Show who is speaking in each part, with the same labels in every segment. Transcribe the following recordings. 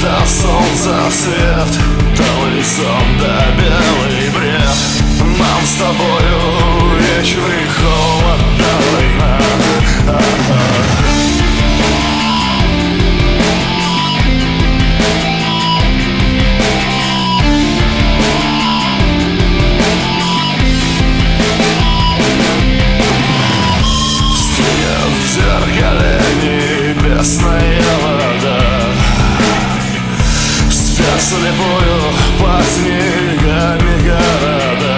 Speaker 1: Да солнца свет, да лицом, да белый бред. Нам с тобою вечный холод, да война. Стоят в зеркале небесная вода, спят слепую под снегами города.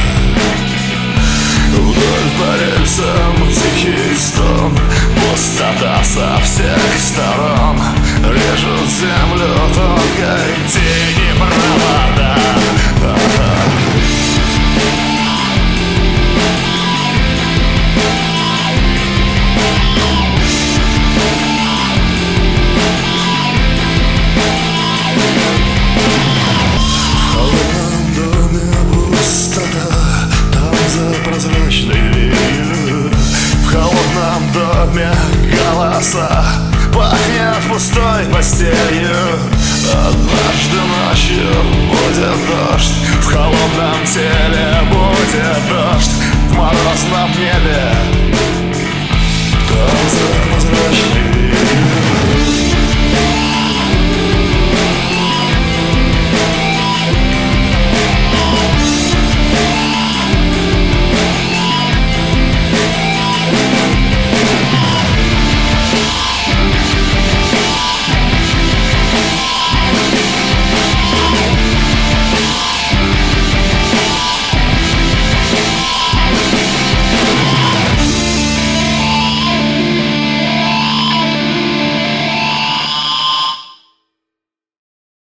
Speaker 1: Вдоль по рельсам тихий стон, пустота со всех сторон. Режут землю тонкой тени провода. Прозрачной дверью в холодном доме голоса, пахнет пустой постелью. Однажды ночью будет дождь, в холодном теле будет дождь, в морозном небе. Там за прозрачной